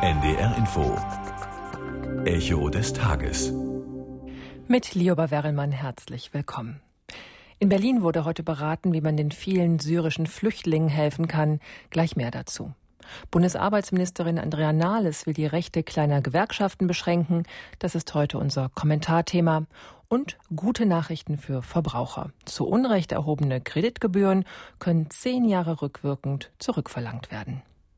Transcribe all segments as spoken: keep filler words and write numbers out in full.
N D R Info. Echo des Tages. Mit Lioba Werrelmann herzlich willkommen. In Berlin wurde heute beraten, wie man den vielen syrischen Flüchtlingen helfen kann. Gleich mehr dazu. Bundesarbeitsministerin Andrea Nahles will die Rechte kleiner Gewerkschaften beschränken. Das ist heute unser Kommentarthema. Und gute Nachrichten für Verbraucher. Zu Unrecht erhobene Kreditgebühren können zehn Jahre rückwirkend zurückverlangt werden.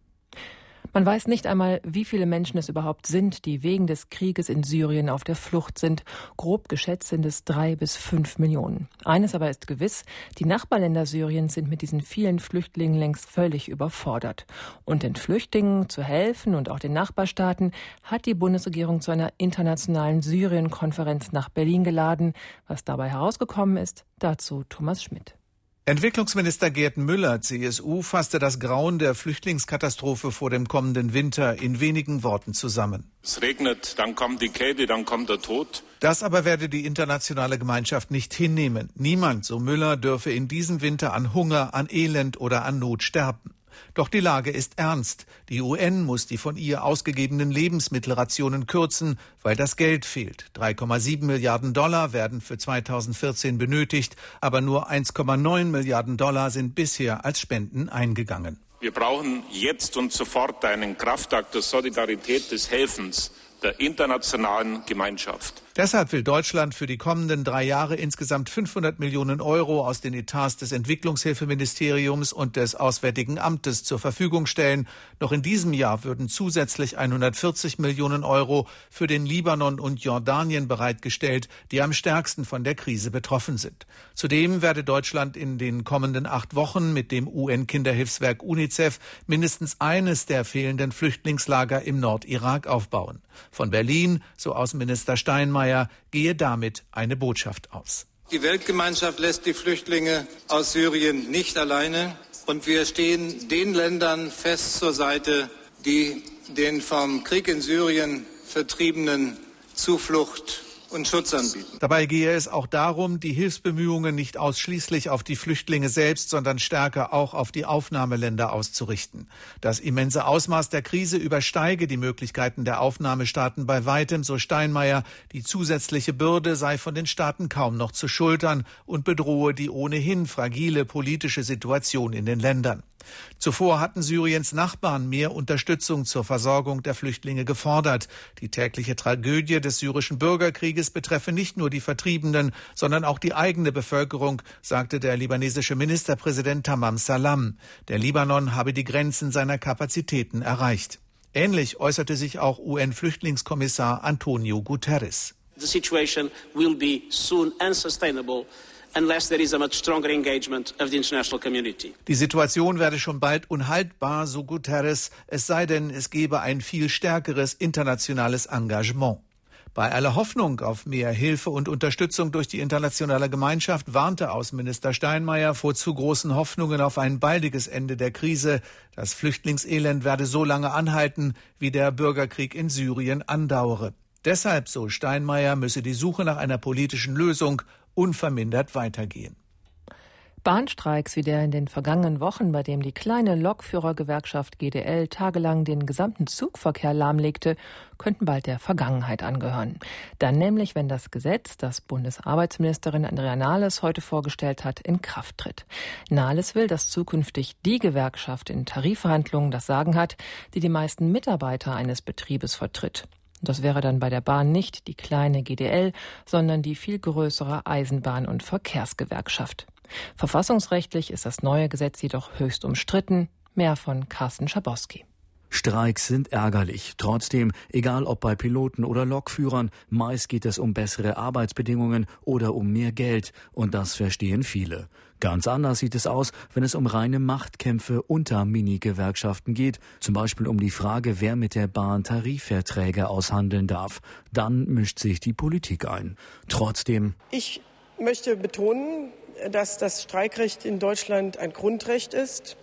Man weiß nicht einmal, wie viele Menschen es überhaupt sind, die wegen des Krieges in Syrien auf der Flucht sind. Grob geschätzt sind es drei bis fünf Millionen. Eines aber ist gewiss, die Nachbarländer Syriens sind mit diesen vielen Flüchtlingen längst völlig überfordert. Und den Flüchtlingen zu helfen und auch den Nachbarstaaten hat die Bundesregierung zu einer internationalen Syrien-Konferenz nach Berlin geladen. Was dabei herausgekommen ist, dazu Thomas Schmidt. Entwicklungsminister Gerd Müller, C S U, fasste das Grauen der Flüchtlingskatastrophe vor dem kommenden Winter in wenigen Worten zusammen. Es regnet, dann kommt die Kälte, dann kommt der Tod. Das aber werde die internationale Gemeinschaft nicht hinnehmen. Niemand, so Müller, dürfe in diesem Winter an Hunger, an Elend oder an Not sterben. Doch die Lage ist ernst. Die U N muss die von ihr ausgegebenen Lebensmittelrationen kürzen, weil das Geld fehlt. drei Komma sieben Milliarden Dollar werden für zweitausendvierzehn benötigt, aber nur eins Komma neun Milliarden Dollar sind bisher als Spenden eingegangen. Wir brauchen jetzt und sofort einen Kraftakt der Solidarität, des Helfens der internationalen Gemeinschaft. Deshalb will Deutschland für die kommenden drei Jahre insgesamt fünfhundert Millionen Euro aus den Etats des Entwicklungshilfeministeriums und des Auswärtigen Amtes zur Verfügung stellen. Noch in diesem Jahr würden zusätzlich hundertvierzig Millionen Euro für den Libanon und Jordanien bereitgestellt, die am stärksten von der Krise betroffen sind. Zudem werde Deutschland in den kommenden acht Wochen mit dem U N-Kinderhilfswerk UNICEF mindestens eines der fehlenden Flüchtlingslager im Nordirak aufbauen. Von Berlin, so Außenminister Steinmeier, gehe damit eine Botschaft aus. Die Weltgemeinschaft lässt die Flüchtlinge aus Syrien nicht alleine. Und wir stehen den Ländern fest zur Seite, die den vom Krieg in Syrien Vertriebenen Zuflucht und Schutz anbieten. Dabei gehe es auch darum, die Hilfsbemühungen nicht ausschließlich auf die Flüchtlinge selbst, sondern stärker auch auf die Aufnahmeländer auszurichten. Das immense Ausmaß der Krise übersteige die Möglichkeiten der Aufnahmestaaten bei weitem, so Steinmeier. Die zusätzliche Bürde sei von den Staaten kaum noch zu schultern und bedrohe die ohnehin fragile politische Situation in den Ländern. Zuvor hatten Syriens Nachbarn mehr Unterstützung zur Versorgung der Flüchtlinge gefordert. Die tägliche Tragödie des syrischen Bürgerkrieges betreffe nicht nur die Vertriebenen, sondern auch die eigene Bevölkerung, sagte der libanesische Ministerpräsident Tamam Salam. Der Libanon habe die Grenzen seiner Kapazitäten erreicht. Ähnlich äußerte sich auch U N-Flüchtlingskommissar Antonio Guterres. The situation will be soon unsustainable. Unless there is a much stronger engagement of the international community. Die Situation werde schon bald unhaltbar, so Guterres, es sei denn, es gebe ein viel stärkeres internationales Engagement. Bei aller Hoffnung auf mehr Hilfe und Unterstützung durch die internationale Gemeinschaft warnte Außenminister Steinmeier vor zu großen Hoffnungen auf ein baldiges Ende der Krise. Das Flüchtlingselend werde so lange anhalten, wie der Bürgerkrieg in Syrien andauere. Deshalb, so Steinmeier, müsse die Suche nach einer politischen Lösung unvermindert weitergehen. Bahnstreiks wie der in den vergangenen Wochen, bei dem die kleine Lokführergewerkschaft G D L tagelang den gesamten Zugverkehr lahmlegte, könnten bald der Vergangenheit angehören. Dann nämlich, wenn das Gesetz, das Bundesarbeitsministerin Andrea Nahles heute vorgestellt hat, in Kraft tritt. Nahles will, dass zukünftig die Gewerkschaft in Tarifverhandlungen das Sagen hat, die die meisten Mitarbeiter eines Betriebes vertritt. Das wäre dann bei der Bahn nicht die kleine G D L, sondern die viel größere Eisenbahn- und Verkehrsgewerkschaft. Verfassungsrechtlich ist das neue Gesetz jedoch höchst umstritten. Mehr von Carsten Schabowski. Streiks sind ärgerlich. Trotzdem, egal ob bei Piloten oder Lokführern, meist geht es um bessere Arbeitsbedingungen oder um mehr Geld. Und das verstehen viele. Ganz anders sieht es aus, wenn es um reine Machtkämpfe unter Mini-Gewerkschaften geht. Zum Beispiel um die Frage, wer mit der Bahn Tarifverträge aushandeln darf. Dann mischt sich die Politik ein. Trotzdem. Ich möchte betonen, dass das Streikrecht in Deutschland ein Grundrecht ist.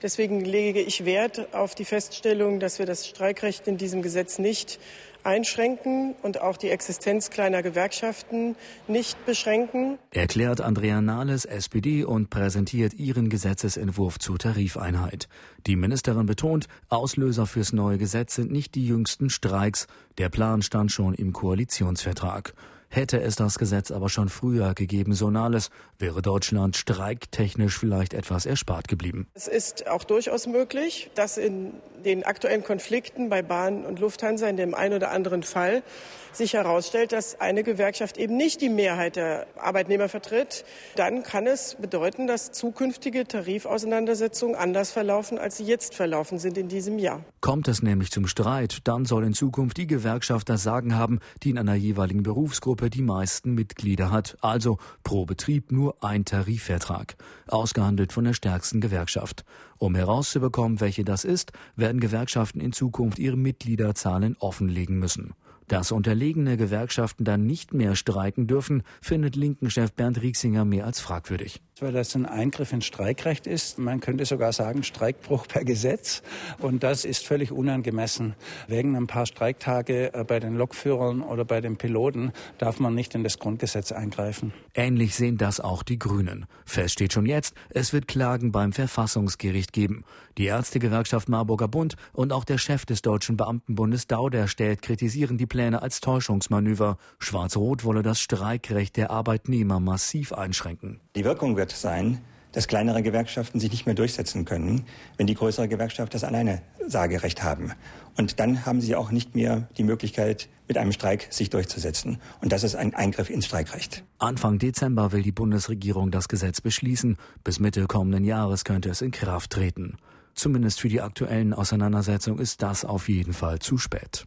Deswegen lege ich Wert auf die Feststellung, dass wir das Streikrecht in diesem Gesetz nicht einschränken und auch die Existenz kleiner Gewerkschaften nicht beschränken. Erklärt Andrea Nahles, S P D, und präsentiert ihren Gesetzesentwurf zur Tarifeinheit. Die Ministerin betont, Auslöser fürs neue Gesetz sind nicht die jüngsten Streiks. Der Plan stand schon im Koalitionsvertrag. Hätte es das Gesetz aber schon früher gegeben, so Nahles, wäre Deutschland streiktechnisch vielleicht etwas erspart geblieben. Es ist auch durchaus möglich, dass in den aktuellen Konflikten bei Bahn und Lufthansa in dem einen oder anderen Fall sich herausstellt, dass eine Gewerkschaft eben nicht die Mehrheit der Arbeitnehmer vertritt. Dann kann es bedeuten, dass zukünftige Tarifauseinandersetzungen anders verlaufen, als sie jetzt verlaufen sind in diesem Jahr. Kommt es nämlich zum Streit, dann soll in Zukunft die Gewerkschaft das Sagen haben, die in einer jeweiligen Berufsgruppe die meisten Mitglieder hat. Also pro Betrieb nur ein Tarifvertrag, ausgehandelt von der stärksten Gewerkschaft. Um herauszubekommen, welche das ist, werden Gewerkschaften in Zukunft ihre Mitgliederzahlen offenlegen müssen. Dass unterlegene Gewerkschaften dann nicht mehr streiken dürfen, findet Linken-Chef Bernd Rieksinger mehr als fragwürdig. Weil das ein Eingriff ins Streikrecht ist. Man könnte sogar sagen, Streikbruch per Gesetz. Und das ist völlig unangemessen. Wegen ein paar Streiktage bei den Lokführern oder bei den Piloten darf man nicht in das Grundgesetz eingreifen. Ähnlich sehen das auch die Grünen. Fest steht schon jetzt, es wird Klagen beim Verfassungsgericht geben. Die Ärztegewerkschaft Marburger Bund und auch der Chef des Deutschen Beamtenbundes Dauderstedt kritisieren die Pläne als Täuschungsmanöver. Schwarz-Rot wolle das Streikrecht der Arbeitnehmer massiv einschränken. Die Wirkung wird sein, dass kleinere Gewerkschaften sich nicht mehr durchsetzen können, wenn die größere Gewerkschaft das Alleinesagerecht haben. Und dann haben sie auch nicht mehr die Möglichkeit, mit einem Streik sich durchzusetzen. Und das ist ein Eingriff ins Streikrecht. Anfang Dezember will die Bundesregierung das Gesetz beschließen. Bis Mitte kommenden Jahres könnte es in Kraft treten. Zumindest für die aktuellen Auseinandersetzungen ist das auf jeden Fall zu spät.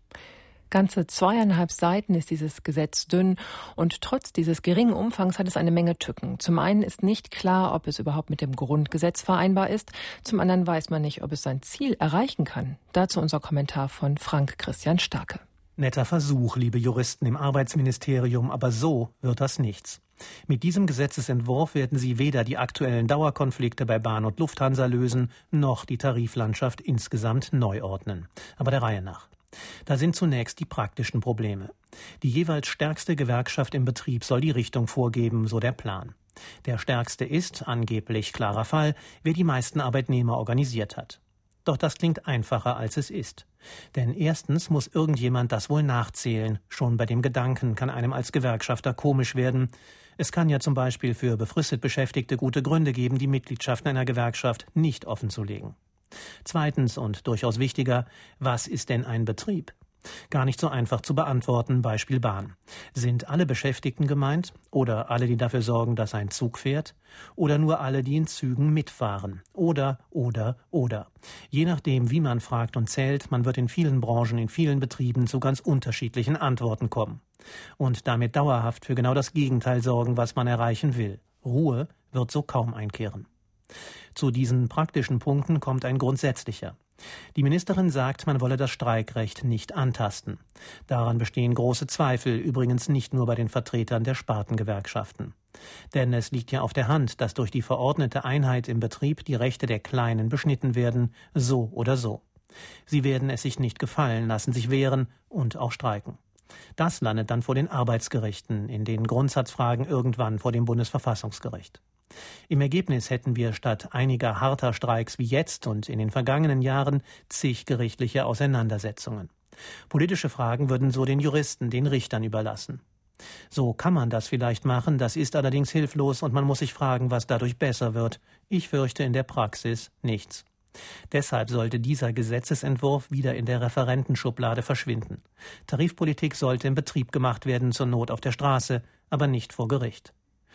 Ganze zweieinhalb Seiten ist dieses Gesetz dünn und trotz dieses geringen Umfangs hat es eine Menge Tücken. Zum einen ist nicht klar, ob es überhaupt mit dem Grundgesetz vereinbar ist. Zum anderen weiß man nicht, ob es sein Ziel erreichen kann. Dazu unser Kommentar von Frank Christian Starke. Netter Versuch, liebe Juristen im Arbeitsministerium, aber so wird das nichts. Mit diesem Gesetzesentwurf werden Sie weder die aktuellen Dauerkonflikte bei Bahn und Lufthansa lösen, noch die Tariflandschaft insgesamt neu ordnen. Aber der Reihe nach. Da sind zunächst die praktischen Probleme. Die jeweils stärkste Gewerkschaft im Betrieb soll die Richtung vorgeben, so der Plan. Der stärkste ist, angeblich klarer Fall, wer die meisten Arbeitnehmer organisiert hat. Doch das klingt einfacher, als es ist. Denn erstens muss irgendjemand das wohl nachzählen. Schon bei dem Gedanken kann einem als Gewerkschafter komisch werden. Es kann ja zum Beispiel für befristet Beschäftigte gute Gründe geben, die Mitgliedschaft in einer Gewerkschaft nicht offenzulegen. Zweitens und durchaus wichtiger, was ist denn ein Betrieb? Gar nicht so einfach zu beantworten, Beispiel Bahn. Sind alle Beschäftigten gemeint oder alle, die dafür sorgen, dass ein Zug fährt? Oder nur alle, die in Zügen mitfahren? Oder, oder, oder. Je nachdem, wie man fragt und zählt, man wird in vielen Branchen, in vielen Betrieben zu ganz unterschiedlichen Antworten kommen. Und damit dauerhaft für genau das Gegenteil sorgen, was man erreichen will. Ruhe wird so kaum einkehren. Zu diesen praktischen Punkten kommt ein grundsätzlicher. Die Ministerin sagt, man wolle das Streikrecht nicht antasten. Daran bestehen große Zweifel, übrigens nicht nur bei den Vertretern der Spartengewerkschaften. Denn es liegt ja auf der Hand, dass durch die verordnete Einheit im Betrieb die Rechte der Kleinen beschnitten werden, so oder so. Sie werden es sich nicht gefallen lassen, sich wehren und auch streiken. Das landet dann vor den Arbeitsgerichten, in den Grundsatzfragen irgendwann vor dem Bundesverfassungsgericht. Im Ergebnis hätten wir statt einiger harter Streiks wie jetzt und in den vergangenen Jahren zig gerichtliche Auseinandersetzungen. Politische Fragen würden so den Juristen, den Richtern überlassen. So kann man das vielleicht machen, das ist allerdings hilflos und man muss sich fragen, was dadurch besser wird. Ich fürchte in der Praxis nichts. Deshalb sollte dieser Gesetzesentwurf wieder in der Referentenschublade verschwinden. Tarifpolitik sollte im Betrieb gemacht werden, zur Not auf der Straße, aber nicht vor Gericht.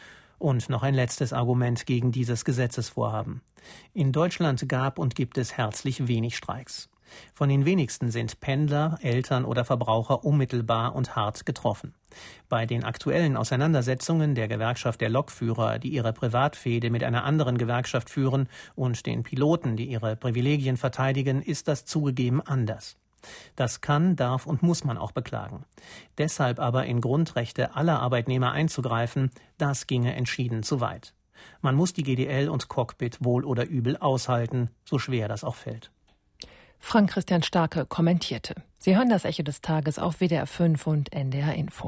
Und noch ein letztes Argument gegen dieses Gesetzesvorhaben. In Deutschland gab und gibt es herzlich wenig Streiks. Von den wenigsten sind Pendler, Eltern oder Verbraucher unmittelbar und hart getroffen. Bei den aktuellen Auseinandersetzungen der Gewerkschaft der Lokführer, die ihre Privatfehde mit einer anderen Gewerkschaft führen, und den Piloten, die ihre Privilegien verteidigen, ist das zugegeben anders. Das kann, darf und muss man auch beklagen. Deshalb aber in Grundrechte aller Arbeitnehmer einzugreifen, das ginge entschieden zu weit. Man muss die G D L und Cockpit wohl oder übel aushalten, so schwer das auch fällt. Frank Christian Starke kommentierte. Sie hören das Echo des Tages auf W D R fünf und N D R Info.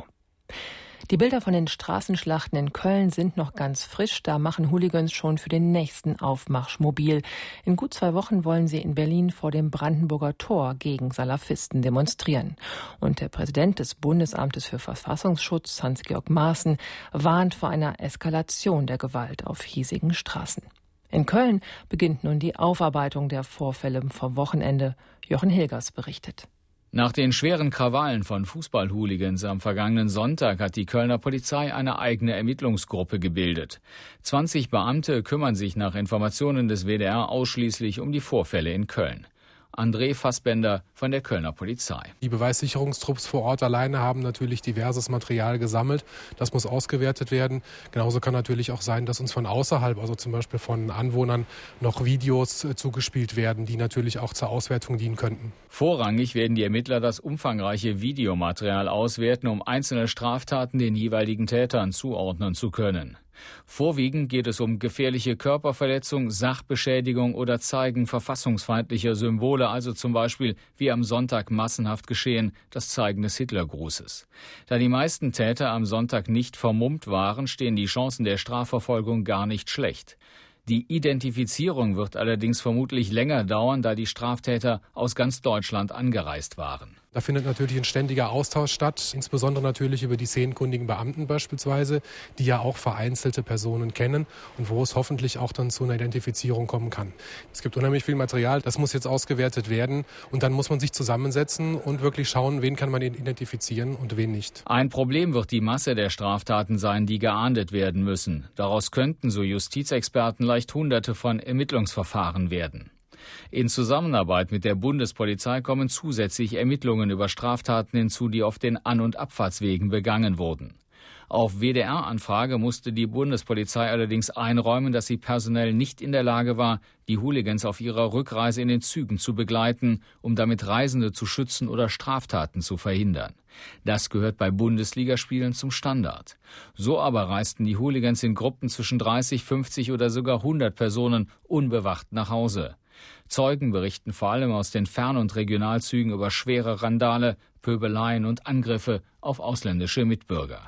Die Bilder von den Straßenschlachten in Köln sind noch ganz frisch. Da machen Hooligans schon für den nächsten Aufmarsch mobil. In gut zwei Wochen wollen sie in Berlin vor dem Brandenburger Tor gegen Salafisten demonstrieren. Und der Präsident des Bundesamtes für Verfassungsschutz, Hans-Georg Maaßen, warnt vor einer Eskalation der Gewalt auf hiesigen Straßen. In Köln beginnt nun die Aufarbeitung der Vorfälle vom Wochenende. Jochen Hilgers berichtet. Nach den schweren Krawallen von Fußball-Hooligans am vergangenen Sonntag hat die Kölner Polizei eine eigene Ermittlungsgruppe gebildet. zwanzig Beamte kümmern sich nach Informationen des W D R ausschließlich um die Vorfälle in Köln. André Fassbender von der Kölner Polizei. Die Beweissicherungstrupps vor Ort alleine haben natürlich diverses Material gesammelt. Das muss ausgewertet werden. Genauso kann natürlich auch sein, dass uns von außerhalb, also zum Beispiel von Anwohnern, noch Videos zugespielt werden, die natürlich auch zur Auswertung dienen könnten. Vorrangig werden die Ermittler das umfangreiche Videomaterial auswerten, um einzelne Straftaten den jeweiligen Tätern zuordnen zu können. Vorwiegend geht es um gefährliche Körperverletzung, Sachbeschädigung oder Zeigen verfassungsfeindlicher Symbole, also zum Beispiel, wie am Sonntag massenhaft geschehen, das Zeigen des Hitlergrußes. Da die meisten Täter am Sonntag nicht vermummt waren, stehen die Chancen der Strafverfolgung gar nicht schlecht. Die Identifizierung wird allerdings vermutlich länger dauern, da die Straftäter aus ganz Deutschland angereist waren. Da findet natürlich ein ständiger Austausch statt, insbesondere natürlich über die szenenkundigen Beamten beispielsweise, die ja auch vereinzelte Personen kennen und wo es hoffentlich auch dann zu einer Identifizierung kommen kann. Es gibt unheimlich viel Material, das muss jetzt ausgewertet werden und dann muss man sich zusammensetzen und wirklich schauen, wen kann man identifizieren und wen nicht. Ein Problem wird die Masse der Straftaten sein, die geahndet werden müssen. Daraus könnten, so Justizexperten, leicht Hunderte von Ermittlungsverfahren werden. In Zusammenarbeit mit der Bundespolizei kommen zusätzlich Ermittlungen über Straftaten hinzu, die auf den An- und Abfahrtswegen begangen wurden. Auf W D R-Anfrage musste die Bundespolizei allerdings einräumen, dass sie personell nicht in der Lage war, die Hooligans auf ihrer Rückreise in den Zügen zu begleiten, um damit Reisende zu schützen oder Straftaten zu verhindern. Das gehört bei Bundesligaspielen zum Standard. So aber reisten die Hooligans in Gruppen zwischen dreißig, fünfzig oder sogar hundert Personen unbewacht nach Hause. Zeugen berichten vor allem aus den Fern- und Regionalzügen über schwere Randale, Pöbeleien und Angriffe auf ausländische Mitbürger.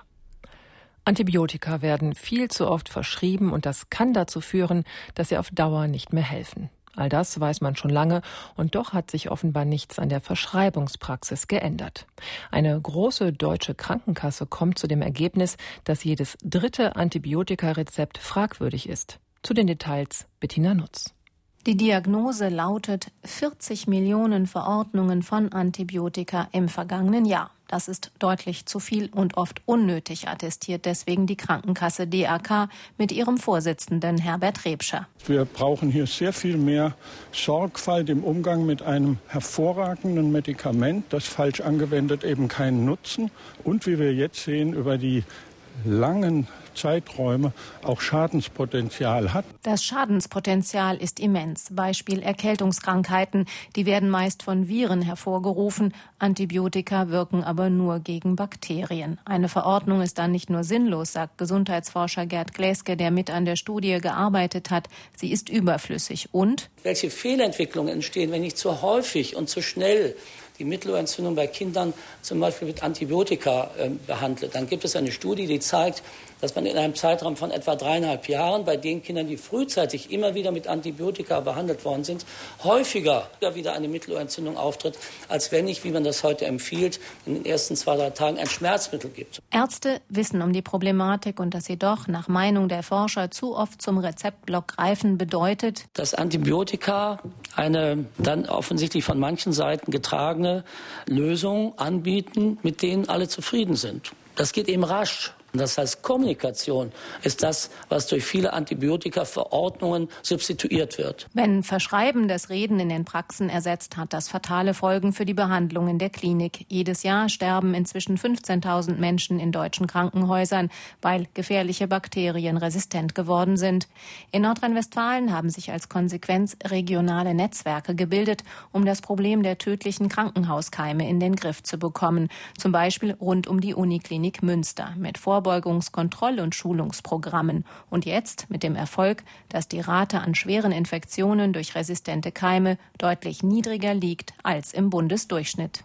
Antibiotika werden viel zu oft verschrieben und das kann dazu führen, dass sie auf Dauer nicht mehr helfen. All das weiß man schon lange und doch hat sich offenbar nichts an der Verschreibungspraxis geändert. Eine große deutsche Krankenkasse kommt zu dem Ergebnis, dass jedes dritte Antibiotikarezept fragwürdig ist. Zu den Details Bettina Nutz. Die Diagnose lautet vierzig Millionen Verordnungen von Antibiotika im vergangenen Jahr. Das ist deutlich zu viel und oft unnötig, attestiert deswegen die Krankenkasse D A K mit ihrem Vorsitzenden Herbert Rebscher. Wir brauchen hier sehr viel mehr Sorgfalt im Umgang mit einem hervorragenden Medikament, das falsch angewendet eben keinen Nutzen und wie wir jetzt sehen, über die langen Zeiträume auch Schadenspotenzial hat. Das Schadenspotenzial ist immens. Beispiel Erkältungskrankheiten, die werden meist von Viren hervorgerufen. Antibiotika wirken aber nur gegen Bakterien. Eine Verordnung ist dann nicht nur sinnlos, sagt Gesundheitsforscher Gerd Gläske, der mit an der Studie gearbeitet hat. Sie ist überflüssig. Und? Welche Fehlentwicklungen entstehen, wenn ich zu häufig und zu schnell die Mittelohrentzündung bei Kindern zum Beispiel mit Antibiotika äh, behandelt. Dann gibt es eine Studie, die zeigt, dass man in einem Zeitraum von etwa dreieinhalb Jahren bei den Kindern, die frühzeitig immer wieder mit Antibiotika behandelt worden sind, häufiger wieder eine Mittelohrentzündung auftritt, als wenn ich, wie man das heute empfiehlt, in den ersten zwei, drei Tagen ein Schmerzmittel gibt. Ärzte wissen um die Problematik und dass sie doch nach Meinung der Forscher zu oft zum Rezeptblock greifen, bedeutet, dass Antibiotika eine dann offensichtlich von manchen Seiten getragene Lösung anbieten, mit denen alle zufrieden sind. Das geht eben rasch. Das heißt, Kommunikation ist das, was durch viele Antibiotika-Verordnungen substituiert wird. Wenn Verschreiben das Reden in den Praxen ersetzt, hat das fatale Folgen für die Behandlung in der Klinik. Jedes Jahr sterben inzwischen fünfzehntausend Menschen in deutschen Krankenhäusern, weil gefährliche Bakterien resistent geworden sind. In Nordrhein-Westfalen haben sich als Konsequenz regionale Netzwerke gebildet, um das Problem der tödlichen Krankenhauskeime in den Griff zu bekommen. Zum Beispiel rund um die Uniklinik Münster mit Vor Vorbeugungs-, Kontroll- und Schulungsprogrammen. Und jetzt mit dem Erfolg, dass die Rate an schweren Infektionen durch resistente Keime deutlich niedriger liegt als im Bundesdurchschnitt.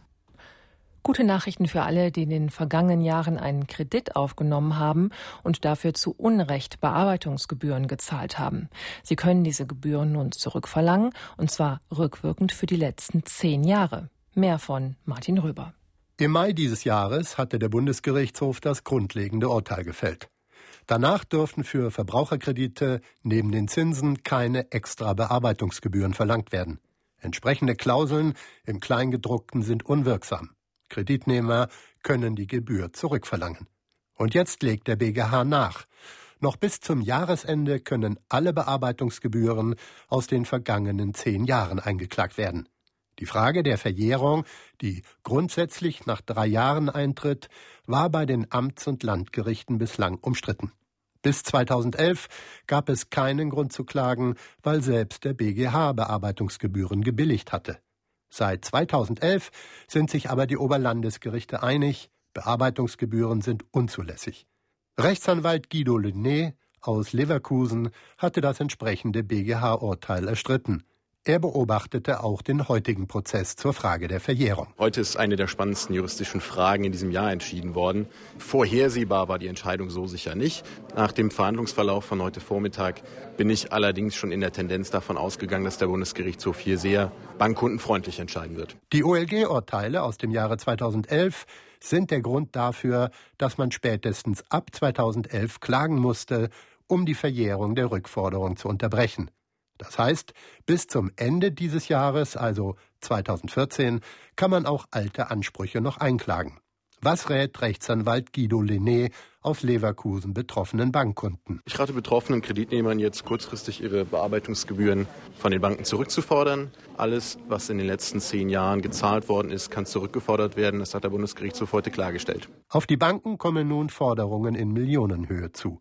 Gute Nachrichten für alle, die in den vergangenen Jahren einen Kredit aufgenommen haben und dafür zu Unrecht Bearbeitungsgebühren gezahlt haben. Sie können diese Gebühren nun zurückverlangen, und zwar rückwirkend für die letzten zehn Jahre. Mehr von Martin Röber. Im Mai dieses Jahres hatte der Bundesgerichtshof das grundlegende Urteil gefällt. Danach dürfen für Verbraucherkredite neben den Zinsen keine extra Bearbeitungsgebühren verlangt werden. Entsprechende Klauseln im Kleingedruckten sind unwirksam. Kreditnehmer können die Gebühr zurückverlangen. Und jetzt legt der B G H nach. Noch bis zum Jahresende können alle Bearbeitungsgebühren aus den vergangenen zehn Jahren eingeklagt werden. Die Frage der Verjährung, die grundsätzlich nach drei Jahren eintritt, war bei den Amts- und Landgerichten bislang umstritten. Bis zweitausendelf gab es keinen Grund zu klagen, weil selbst der B G H Bearbeitungsgebühren gebilligt hatte. Seit zweitausendelf sind sich aber die Oberlandesgerichte einig, Bearbeitungsgebühren sind unzulässig. Rechtsanwalt Guido Lené aus Leverkusen hatte das entsprechende B G H-Urteil erstritten. Er beobachtete auch den heutigen Prozess zur Frage der Verjährung. Heute ist eine der spannendsten juristischen Fragen in diesem Jahr entschieden worden. Vorhersehbar war die Entscheidung so sicher nicht. Nach dem Verhandlungsverlauf von heute Vormittag bin ich allerdings schon in der Tendenz davon ausgegangen, dass der Bundesgerichtshof hier sehr bankkundenfreundlich entscheiden wird. Die O L G-Urteile aus dem Jahre zweitausendelf sind der Grund dafür, dass man spätestens ab zweitausendelf klagen musste, um die Verjährung der Rückforderung zu unterbrechen. Das heißt, bis zum Ende dieses Jahres, also zweitausendvierzehn, kann man auch alte Ansprüche noch einklagen. Was rät Rechtsanwalt Guido Lené aus Leverkusen betroffenen Bankkunden? Ich rate betroffenen Kreditnehmern jetzt kurzfristig ihre Bearbeitungsgebühren von den Banken zurückzufordern. Alles, was in den letzten zehn Jahren gezahlt worden ist, kann zurückgefordert werden. Das hat der Bundesgerichtshof heute klargestellt. Auf die Banken kommen nun Forderungen in Millionenhöhe zu.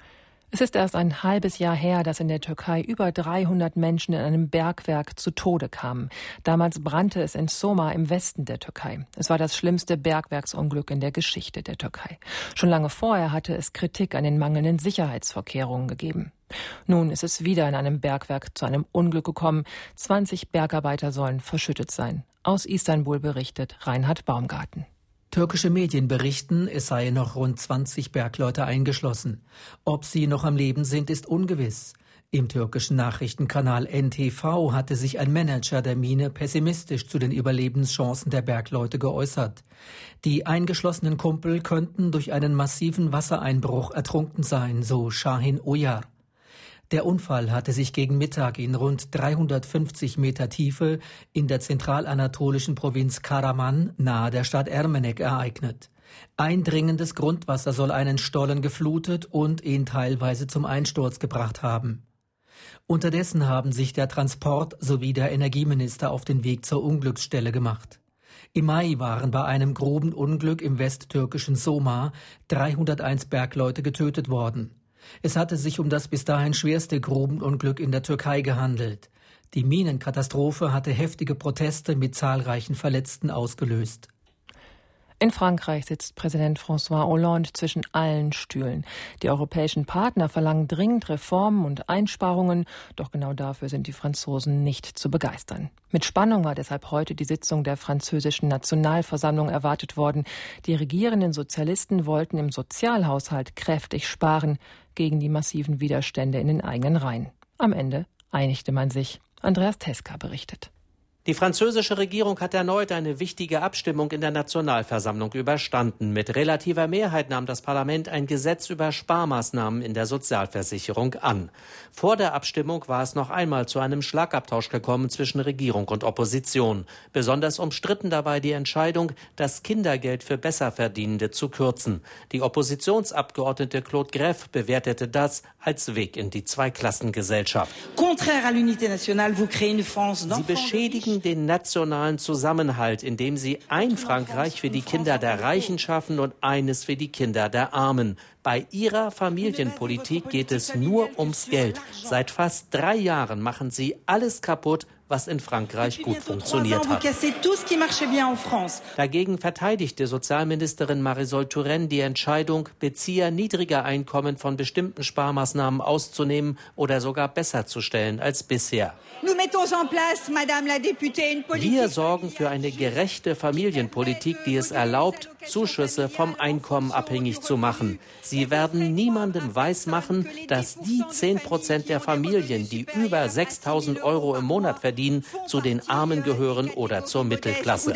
Es ist erst ein halbes Jahr her, dass in der Türkei über dreihundert Menschen in einem Bergwerk zu Tode kamen. Damals brannte es in Soma im Westen der Türkei. Es war das schlimmste Bergwerksunglück in der Geschichte der Türkei. Schon lange vorher hatte es Kritik an den mangelnden Sicherheitsvorkehrungen gegeben. Nun ist es wieder in einem Bergwerk zu einem Unglück gekommen. zwanzig Bergarbeiter sollen verschüttet sein. Aus Istanbul berichtet Reinhard Baumgarten. Türkische Medien berichten, es seien noch rund zwanzig Bergleute eingeschlossen. Ob sie noch am Leben sind, ist ungewiss. Im türkischen Nachrichtenkanal N T V hatte sich ein Manager der Mine pessimistisch zu den Überlebenschancen der Bergleute geäußert. Die eingeschlossenen Kumpel könnten durch einen massiven Wassereinbruch ertrunken sein, so Şahin Uyar. Der Unfall hatte sich gegen Mittag in rund dreihundertfünfzig Meter Tiefe in der zentralanatolischen Provinz Karaman nahe der Stadt Ermenek ereignet. Eindringendes Grundwasser soll einen Stollen geflutet und ihn teilweise zum Einsturz gebracht haben. Unterdessen haben sich der Transport sowie der Energieminister auf den Weg zur Unglücksstelle gemacht. Im Mai waren bei einem groben Unglück im westtürkischen Soma dreihunderteins Bergleute getötet worden. Es hatte sich um das bis dahin schwerste Grubenunglück in der Türkei gehandelt. Die Minenkatastrophe hatte heftige Proteste mit zahlreichen Verletzten ausgelöst. In Frankreich sitzt Präsident François Hollande zwischen allen Stühlen. Die europäischen Partner verlangen dringend Reformen und Einsparungen, doch genau dafür sind die Franzosen nicht zu begeistern. Mit Spannung war deshalb heute die Sitzung der französischen Nationalversammlung erwartet worden. Die regierenden Sozialisten wollten im Sozialhaushalt kräftig sparen gegen die massiven Widerstände in den eigenen Reihen. Am Ende einigte man sich. Andreas Teska berichtet. Die französische Regierung hat erneut eine wichtige Abstimmung in der Nationalversammlung überstanden. Mit relativer Mehrheit nahm das Parlament ein Gesetz über Sparmaßnahmen in der Sozialversicherung an. Vor der Abstimmung war es noch einmal zu einem Schlagabtausch gekommen zwischen Regierung und Opposition. Besonders umstritten dabei die Entscheidung, das Kindergeld für Besserverdienende zu kürzen. Die Oppositionsabgeordnete Claude Greff bewertete das als Weg in die Zweiklassengesellschaft. Sie beschädigen den nationalen Zusammenhalt, indem sie ein Frankreich für die Kinder der Reichen schaffen und eines für die Kinder der Armen. Bei ihrer Familienpolitik geht es nur ums Geld. Seit fast drei Jahren machen sie alles kaputt, was in Frankreich gut funktioniert hat. Dagegen verteidigte Sozialministerin Marisol Touraine die Entscheidung, Bezieher niedriger Einkommen von bestimmten Sparmaßnahmen auszunehmen oder sogar besser zu stellen als bisher. Wir sorgen für eine gerechte Familienpolitik, die es erlaubt, Zuschüsse vom Einkommen abhängig zu machen. Sie werden niemandem weismachen, dass die zehn Prozent der Familien, die über sechstausend Euro im Monat verdienen, zu den Armen gehören oder zur Mittelklasse.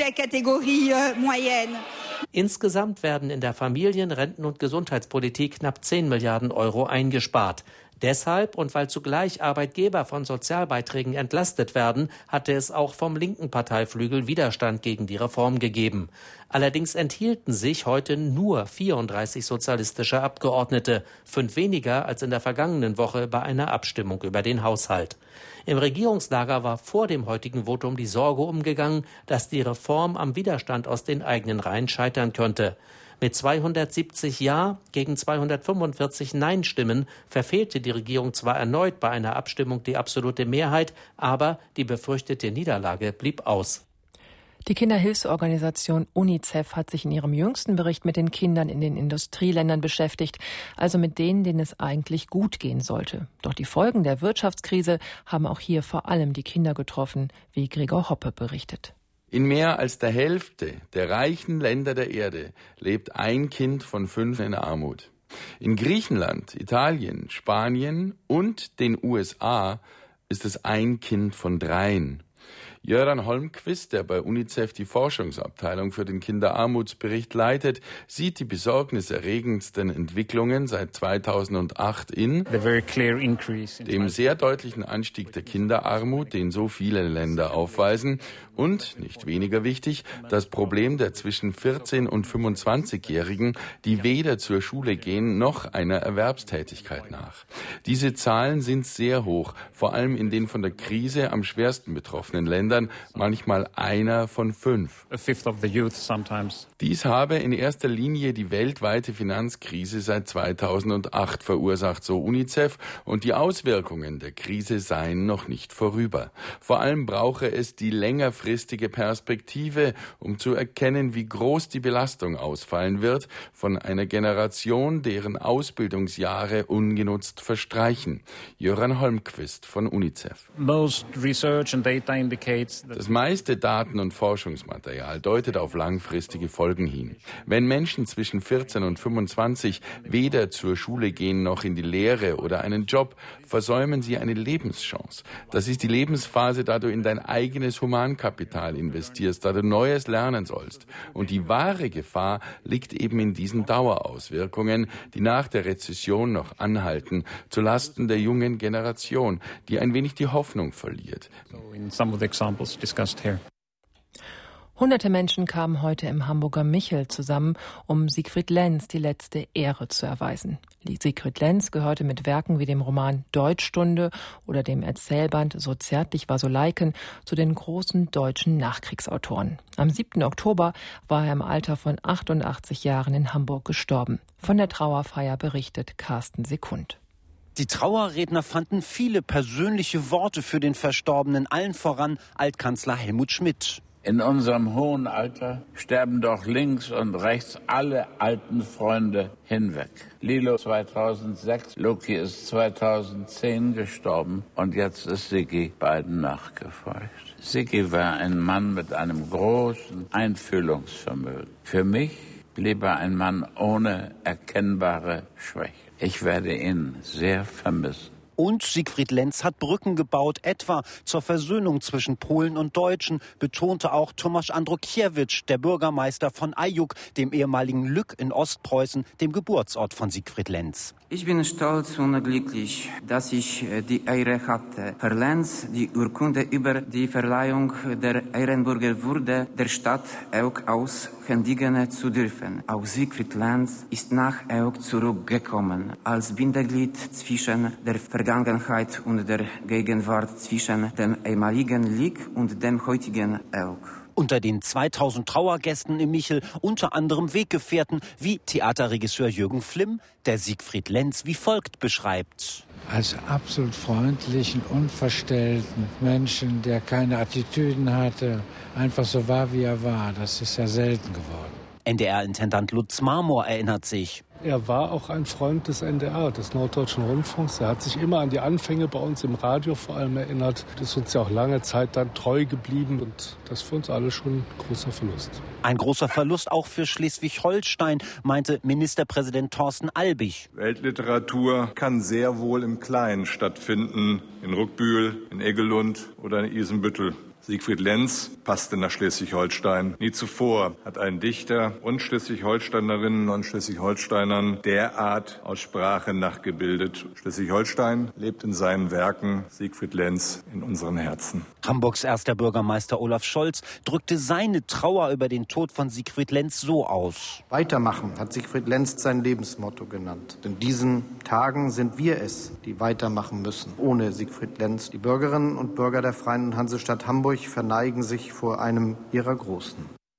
Insgesamt werden in der Familien-, Renten- und Gesundheitspolitik knapp zehn Milliarden Euro eingespart. Deshalb und weil zugleich Arbeitgeber von Sozialbeiträgen entlastet werden, hatte es auch vom linken Parteiflügel Widerstand gegen die Reform gegeben. Allerdings enthielten sich heute nur vierunddreißig sozialistische Abgeordnete, fünf weniger als in der vergangenen Woche bei einer Abstimmung über den Haushalt. Im Regierungslager war vor dem heutigen Votum die Sorge umgegangen, dass die Reform am Widerstand aus den eigenen Reihen scheitern könnte. Mit zweihundertsiebzig Ja gegen zweihundertfünfundvierzig Nein-Stimmen verfehlte die Regierung zwar erneut bei einer Abstimmung die absolute Mehrheit, aber die befürchtete Niederlage blieb aus. Die Kinderhilfsorganisation UNICEF hat sich in ihrem jüngsten Bericht mit den Kindern in den Industrieländern beschäftigt, also mit denen, denen es eigentlich gut gehen sollte. Doch die Folgen der Wirtschaftskrise haben auch hier vor allem die Kinder getroffen, wie Gregor Hoppe berichtet. In mehr als der Hälfte der reichen Länder der Erde lebt ein Kind von fünf in Armut. In Griechenland, Italien, Spanien und den U S A ist es ein Kind von dreien. Jöran Holmqvist, der bei UNICEF die Forschungsabteilung für den Kinderarmutsbericht leitet, sieht die besorgniserregendsten Entwicklungen seit zweitausendacht in dem sehr deutlichen Anstieg der Kinderarmut, den so viele Länder aufweisen, und, nicht weniger wichtig, das Problem der zwischen vierzehn- und fünfundzwanzigjährigen, die weder zur Schule gehen noch einer Erwerbstätigkeit nach. Diese Zahlen sind sehr hoch, vor allem in den von der Krise am schwersten betroffenen Ländern, manchmal einer von fünf. Dies habe in erster Linie die weltweite Finanzkrise seit zweitausendacht verursacht, so UNICEF, und die Auswirkungen der Krise seien noch nicht vorüber. Vor allem brauche es die längerfristige Perspektive, um zu erkennen, wie groß die Belastung ausfallen wird von einer Generation, deren Ausbildungsjahre ungenutzt verstreichen. Jöran Holmqvist von UNICEF. Das meiste Daten- und Forschungsmaterial deutet auf langfristige Folgen hin. Wenn Menschen zwischen vierzehn und fünfundzwanzig weder zur Schule gehen noch in die Lehre oder einen Job, versäumen sie eine Lebenschance. Das ist die Lebensphase, da du in dein eigenes Humankapital investierst, da du Neues lernen sollst. Und die wahre Gefahr liegt eben in diesen Dauerauswirkungen, die nach der Rezession noch anhalten, zulasten der jungen Generation, die ein wenig die Hoffnung verliert. Hunderte Menschen kamen heute im Hamburger Michel zusammen, um Siegfried Lenz die letzte Ehre zu erweisen. Siegfried Lenz gehörte mit Werken wie dem Roman Deutschstunde oder dem Erzählband So zärtlich war so Leiken zu den großen deutschen Nachkriegsautoren. Am siebten Oktober war er im Alter von achtundachtzig Jahren in Hamburg gestorben. Von der Trauerfeier berichtet Carsten Sekund. Die Trauerredner fanden viele persönliche Worte für den Verstorbenen, allen voran Altkanzler Helmut Schmidt. In unserem hohen Alter sterben doch links und rechts alle alten Freunde hinweg. Lilo zweitausendsechs, Loki ist zweitausendzehn gestorben und jetzt ist Siggi beiden nachgefolgt. Siggi war ein Mann mit einem großen Einfühlungsvermögen. Für mich blieb er ein Mann ohne erkennbare Schwäche. Ich werde ihn sehr vermissen. Und Siegfried Lenz hat Brücken gebaut, etwa zur Versöhnung zwischen Polen und Deutschen, betonte auch Tomasz Andrukiewicz, der Bürgermeister von Ajuk, dem ehemaligen Lück in Ostpreußen, dem Geburtsort von Siegfried Lenz. Ich bin stolz und glücklich, dass ich die Ehre hatte, Herr Lenz die Urkunde über die Verleihung der Ehrenbürgerwürde der Stadt Ajuk aushändigen zu dürfen. Auch Siegfried Lenz ist nach Ajuk zurückgekommen, als Bindeglied zwischen der Vergangenheit und der Gegenwart, zwischen dem ehemaligen Lik und dem heutigen Ajuk. Unter den zweitausend Trauergästen im Michel unter anderem Weggefährten wie Theaterregisseur Jürgen Flimm, der Siegfried Lenz wie folgt beschreibt. Als absolut freundlichen, unverstellten Menschen, der keine Attitüden hatte, einfach so war, wie er war. Das ist ja selten geworden. N D R-Intendant Lutz Marmor erinnert sich. Er war auch ein Freund des N D R, des Norddeutschen Rundfunks. Er hat sich immer an die Anfänge bei uns im Radio vor allem erinnert. Das ist uns ja auch lange Zeit dann treu geblieben. Und das ist für uns alle schon ein großer Verlust. Ein großer Verlust auch für Schleswig-Holstein, meinte Ministerpräsident Thorsten Albig. Weltliteratur kann sehr wohl im Kleinen stattfinden. In Ruckbühl, in Eggelund oder in Isenbüttel. Siegfried Lenz passte nach Schleswig-Holstein. Nie zuvor hat ein Dichter und Schleswig-Holsteinerinnen und Schleswig-Holsteinern derart aus Sprache nachgebildet. Schleswig-Holstein lebt in seinen Werken, Siegfried Lenz in unseren Herzen. Hamburgs erster Bürgermeister Olaf Scholz drückte seine Trauer über den Tod von Siegfried Lenz so aus. Weitermachen hat Siegfried Lenz sein Lebensmotto genannt. In diesen Tagen sind wir es, die weitermachen müssen. Ohne Siegfried Lenz. Die Bürgerinnen und Bürger der Freien Hansestadt Hamburg verneigen sich vor einem ihrer Großen.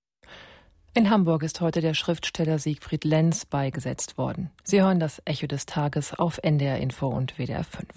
In Hamburg ist heute der Schriftsteller Siegfried Lenz beigesetzt worden. Sie hören das Echo des Tages auf N D R Info und W D R fünf.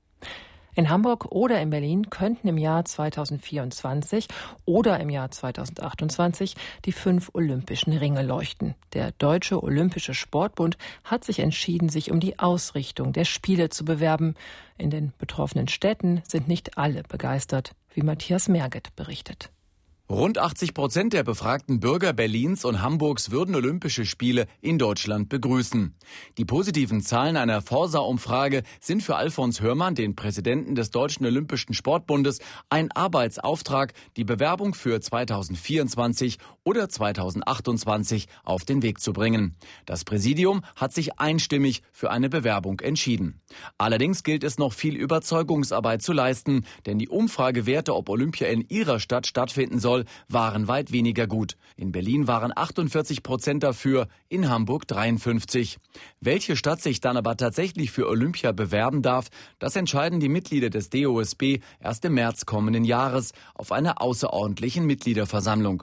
In Hamburg oder in Berlin könnten im Jahr zweitausendvierundzwanzig oder im Jahr zweitausendachtundzwanzig die fünf Olympischen Ringe leuchten. Der Deutsche Olympische Sportbund hat sich entschieden, sich um die Ausrichtung der Spiele zu bewerben. In den betroffenen Städten sind nicht alle begeistert, wie Matthias Merget berichtet. Rund achtzig Prozent der befragten Bürger Berlins und Hamburgs würden Olympische Spiele in Deutschland begrüßen. Die positiven Zahlen einer Forsa-Umfrage sind für Alfons Hörmann, den Präsidenten des Deutschen Olympischen Sportbundes, ein Arbeitsauftrag, die Bewerbung für zweitausendvierundzwanzig oder zweitausendachtundzwanzig auf den Weg zu bringen. Das Präsidium hat sich einstimmig für eine Bewerbung entschieden. Allerdings gilt es noch viel Überzeugungsarbeit zu leisten, denn die Umfragewerte, ob Olympia in ihrer Stadt stattfinden soll, waren weit weniger gut. In Berlin waren achtundvierzig Prozent dafür, in Hamburg dreiundfünfzig. Welche Stadt sich dann aber tatsächlich für Olympia bewerben darf, das entscheiden die Mitglieder des D O S B erst im März kommenden Jahres auf einer außerordentlichen Mitgliederversammlung.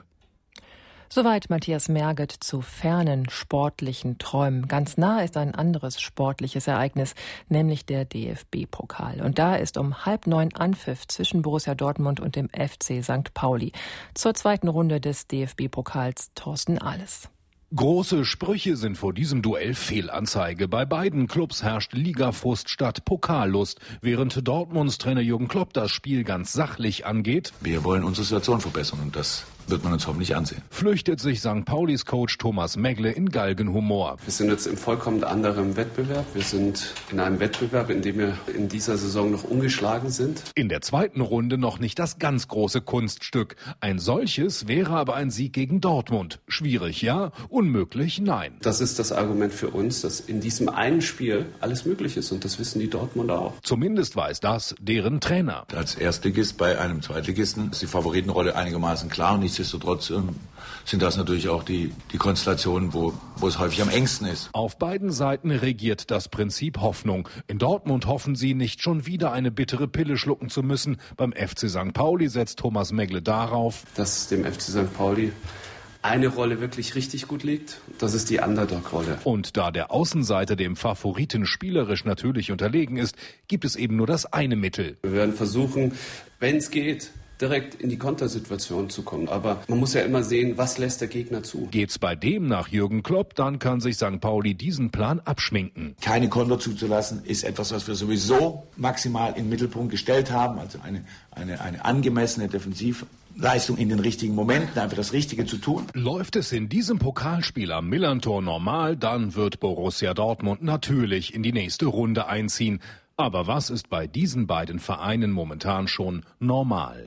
Soweit Matthias Merget zu fernen sportlichen Träumen. Ganz nah ist ein anderes sportliches Ereignis, nämlich der D F B-Pokal. Und da ist um halb neun Anpfiff zwischen Borussia Dortmund und dem F C Sankt Pauli. Zur zweiten Runde des D F B-Pokals Thorsten Ahles. Große Sprüche sind vor diesem Duell Fehlanzeige. Bei beiden Clubs herrscht Ligafrust statt Pokallust. Während Dortmunds Trainer Jürgen Klopp das Spiel ganz sachlich angeht. Wir wollen unsere Situation verbessern und das wird man uns hoffentlich ansehen. Flüchtet sich Sankt Paulis Coach Thomas Megle in Galgenhumor. Wir sind jetzt im vollkommen anderen Wettbewerb. Wir sind in einem Wettbewerb, in dem wir in dieser Saison noch ungeschlagen sind. In der zweiten Runde noch nicht das ganz große Kunststück. Ein solches wäre aber ein Sieg gegen Dortmund. Schwierig, ja? Unmöglich, nein. Das ist das Argument für uns, dass in diesem einen Spiel alles möglich ist. Und das wissen die Dortmunder auch. Zumindest weiß das deren Trainer. Als Erstligist bei einem Zweitligisten ist die Favoritenrolle einigermaßen klar und nicht Nichtsdestotrotz sind das natürlich auch die, die Konstellationen, wo, wo es häufig am engsten ist. Auf beiden Seiten regiert das Prinzip Hoffnung. In Dortmund hoffen sie, nicht schon wieder eine bittere Pille schlucken zu müssen. Beim F C Sankt Pauli setzt Thomas Megle darauf, dass dem F C Sankt Pauli eine Rolle wirklich richtig gut liegt. Das ist die Underdog-Rolle. Und da der Außenseiter dem Favoriten spielerisch natürlich unterlegen ist, gibt es eben nur das eine Mittel. Wir werden versuchen, wenn es geht, direkt in die Kontersituation zu kommen. Aber man muss ja immer sehen, was lässt der Gegner zu. Geht's bei dem nach Jürgen Klopp, dann kann sich Sankt Pauli diesen Plan abschminken. Keine Konter zuzulassen ist etwas, was wir sowieso maximal in den Mittelpunkt gestellt haben. Also eine, eine, eine angemessene Defensivleistung in den richtigen Momenten, einfach das Richtige zu tun. Läuft es in diesem Pokalspiel am Millerntor normal, dann wird Borussia Dortmund natürlich in die nächste Runde einziehen. Aber was ist bei diesen beiden Vereinen momentan schon normal?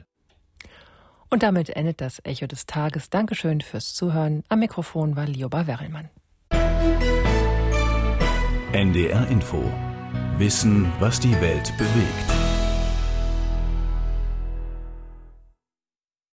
Und damit endet das Echo des Tages. Dankeschön fürs Zuhören. Am Mikrofon war Lioba Werrelmann. N D R Info. Wissen, was die Welt bewegt.